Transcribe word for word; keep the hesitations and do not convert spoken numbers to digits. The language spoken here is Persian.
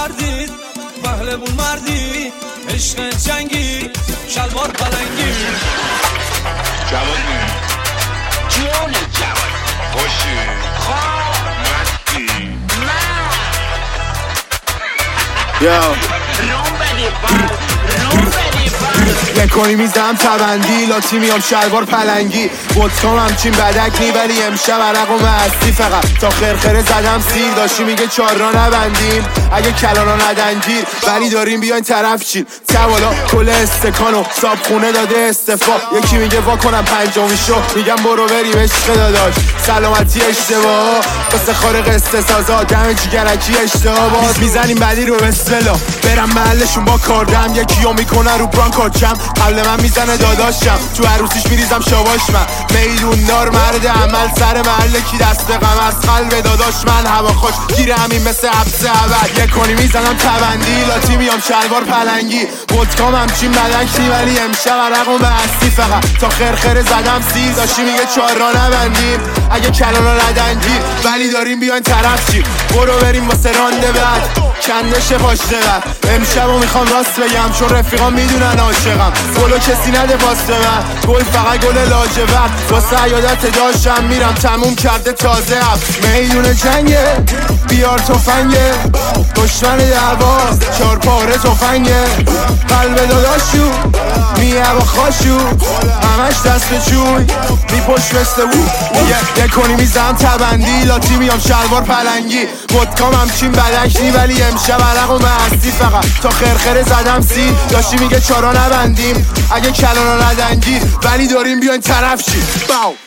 نبردید پهلمون مردی عشق جنگی شلوار پلنگی جواد نیم جون جواد خوشی خواه مستی یا روم بدی بر روم بدی بر یکونی میزم تبندی لاتی میام شلوار پلنگی بودکام همچین بدک نی ولی امشب عرق و مستی فقط تا خرخره زدم سیر داشتی میگه چار را نبندیم اگه کلانا ندنگیر ولی داریم بیاین طرف چین توالا کل استکانو صاب خونه داده استفا یکی میگه وا کنم پنجمی شو میگم برو بریم عشق داداش سلامتی اشتباه قصه خارق استسازا دم جیگرکی اشتباه باز میزنیم بعدی رو بسلا برم محلشون با کاردم یکیو میکنه رو برانکارد جم قبل من میزنه داداشم تو عروسیش میریزم شاباش من میدون دار مرد عمل سر محله کی دست غم از قلب داداش من هوا خوش گیره همین مثل حبس عبد یکونی میزنم تبندی لاتی میام شلوار پلنگی بودکام همچین بدک ولی امشب عرق و مستی فقط تا خرخره زدم سیر داشتی میگه چار را نبندیم اگه کلانا ندنگیر ولی داریم بیاین طرف چیم برو بریم واسه رانده بعد کندش پاشته بعد امشبو میخوام راست بگم چون رفیقام میدونن عاشقم گلو کسی نده پاس به من گل فقط گل لاجورد واسه عیادت داشتم میرم تموم کرده تازه اب میدون جنگه بیار تفنگه دشمن درباز چار پاره تفنگه قلب داداشو میه با خاشو همش دست به چوی میپشت مثل او یکونی میزم تبندی لاتی میام شلوار پلنگی بودکام همچین بدک نی ولی امشب عرق و مستی فقط تا خرخره زدم سیر داشتی میگه چارا نبندیم اگه کلانا ندنگیر ولی داریم بیاین طرف چی باو